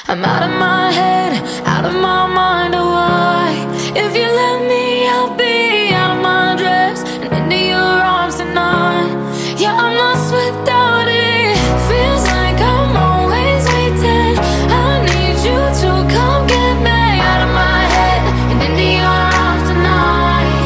I'm out of my head, out of my mind, oh why? If you let me, I'll be out of my dress and into your arms tonight. Yeah, I'm lost without it. Feels like I'm always waiting. I need you to come get me out of my head and into your arms tonight.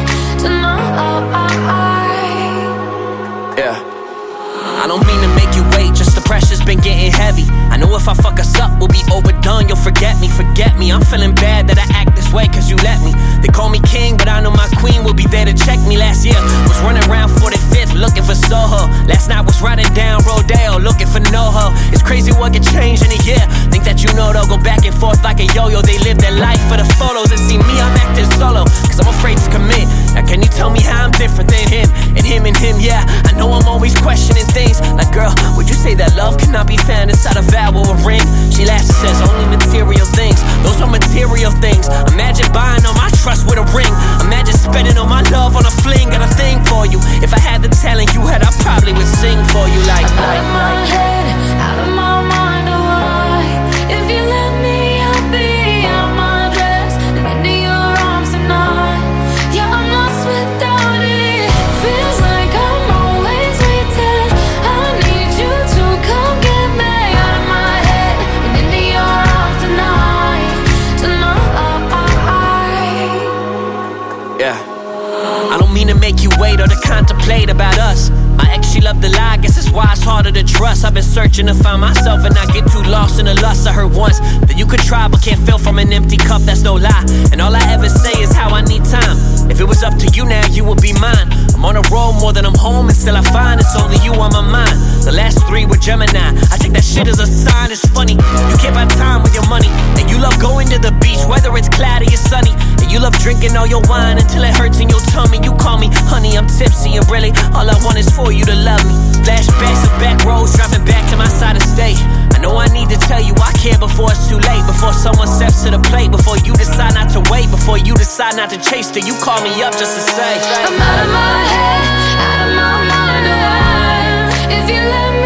Yeah. I don't mean to make you wait, just the pressure's been getting heavy. I know if I fuck us up, we'll be overdone. You'll forget me. I'm feeling bad that I act this way cause you let me. They call me king, but I know my queen will be there to check me. Last year, was running around 45th looking for Soho. Last night was riding down Rodeo looking for NoHo. It's crazy what can change in a year. Think that you know they'll go back and forth like a yo-yo. They live their life for the photos and see me, I'm acting solo cause I'm afraid to commit. Now can you tell me how I'm different than him? And him, yeah. I know I'm always questioning things like, girl, would you say that love cannot be found inside a vow or a ring? She laughs and says only material things. Those are material things. Imagine buying all my trust with a ring. Imagine spending all my love on a fling. Got a thing for you. If I had the talent you had, I probably would sing for you like I'm out of my head, out of my mind, oh why? If you let me, I'll be out of my dress and into your arms tonight. Yeah, I'm lost without it. Feels like I'm always waiting. I need you to come get me out of my head and into your arms tonight. Yeah. I don't mean to make you wait or to contemplate about us. My ex, she loved to lie, I guess it's why it's harder to trust. I've been searching to find myself and not get too lost in the lust. I heard once that you could try but can't fill from an empty cup, that's no lie. And all I ever say is how I need time. If it was up to you now, you would be mine. I'm on a roll more than I'm home and still I find it's only you on my mind. The last 3 were Gemini, I take that shit as a sign. It's funny, you can't buy time with your money. And you love going to the beach, whether it's cloudy or sunny. And you love drinking all your wine until it hurts in your tummy. You call me honey, I'm tipsy and really all I want is for you to love me. Flashbacks of back roads, driving back to my side of state. I know I need to tell you I care before it's too late. Before someone steps to the plate, before you decide not to wait, before you decide not to chase till you call me up just to say I'm out of my head, out of my mind, oh why? If you let me